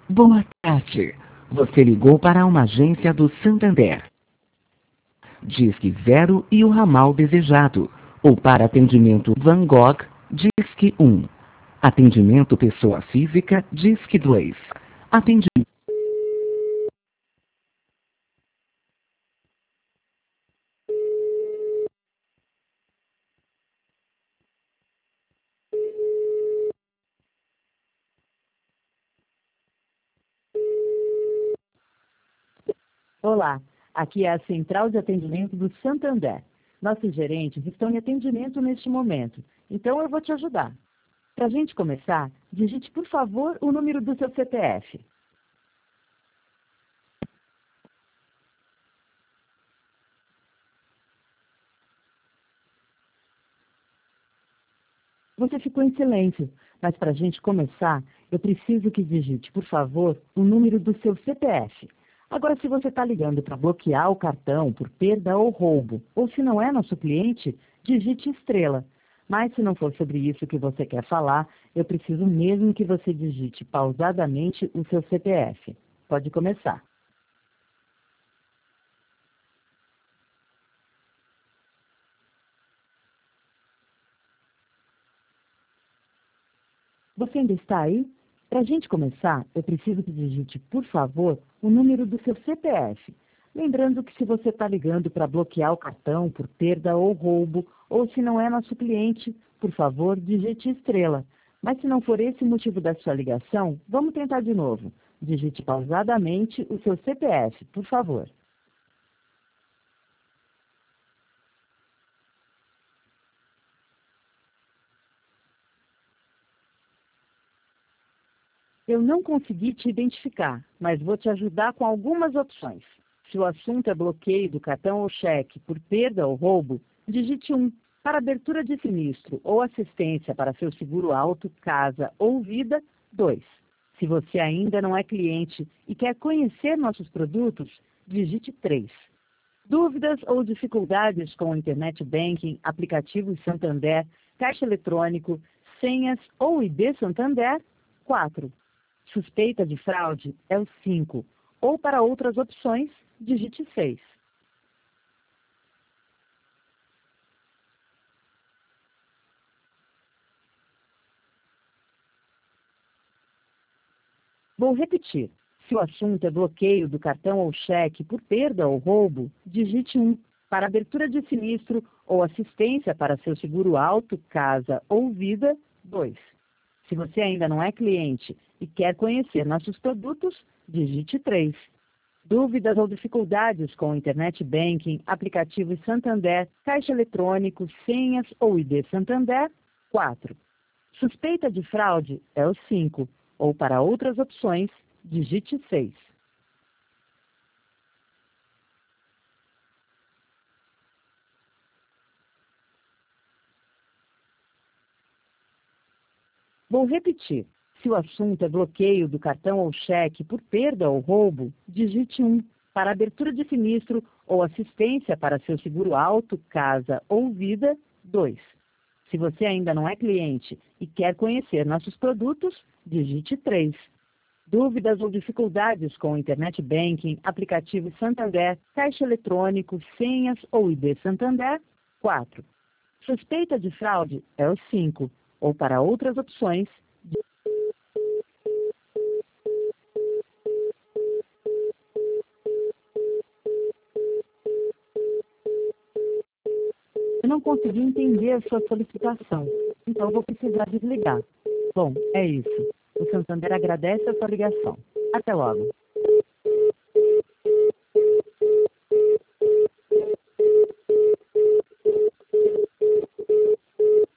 Boa tarde. Você ligou para uma agência do Santander. Disque 0 e o ramal desejado. Ou para atendimento Van Gogh, Disque 1. Atendimento pessoa física, Disque 2. Atendimento. Olá, aqui é a Central de Atendimento do Santander. Nossos gerentes estão em atendimento neste momento, então eu vou te ajudar. Para a gente começar, digite, por favor, o número do seu CPF. Você ficou em silêncio, mas para a gente começar, eu preciso que digite, por favor, o número do seu CPF. Agora, se você está ligando para bloquear o cartão por perda ou roubo, ou se não é nosso cliente, digite estrela. Mas se não for sobre isso que você quer falar, eu preciso mesmo que você digite pausadamente o seu CPF. Pode começar. Você ainda está aí? Para a gente começar, eu preciso que digite, por favor, o número do seu CPF. Lembrando que se você está ligando para bloquear o cartão por perda ou roubo, ou se não é nosso cliente, por favor, digite estrela. Mas se não for esse o motivo da sua ligação, vamos tentar de novo. Digite pausadamente o seu CPF, por favor. Eu não consegui te identificar, mas vou te ajudar com algumas opções. Se o assunto é bloqueio do cartão ou cheque por perda ou roubo, digite 1. Para abertura de sinistro ou assistência para seu seguro auto, casa ou vida, 2. Se você ainda não é cliente e quer conhecer nossos produtos, digite 3. Dúvidas ou dificuldades com o Internet Banking, aplicativos Santander, caixa eletrônico, senhas ou ID Santander, 4. Suspeita de fraude é o 5. Ou para outras opções, digite 6. Vou repetir. Se o assunto é bloqueio do cartão ou cheque por perda ou roubo, digite 1. Para abertura de sinistro ou assistência para seu seguro auto, casa ou vida, 2. Se você ainda não é cliente e quer conhecer nossos produtos, digite 3. Dúvidas ou dificuldades com o Internet Banking, aplicativos Santander, caixa eletrônico, senhas ou ID Santander, 4. Suspeita de fraude é o 5. Ou para outras opções, digite 6. Vou repetir. Se o assunto é bloqueio do cartão ou cheque por perda ou roubo, digite 1. Para abertura de sinistro ou assistência para seu seguro auto, casa ou vida, 2. Se você ainda não é cliente e quer conhecer nossos produtos, digite 3. Dúvidas ou dificuldades com o Internet Banking, aplicativo Santander, caixa eletrônico, senhas ou ID Santander, 4. Suspeita de fraude é o 5. Ou para outras opções, eu não consegui entender a sua solicitação, então vou precisar desligar. Bom, é isso. O Santander agradece a sua ligação. Até logo.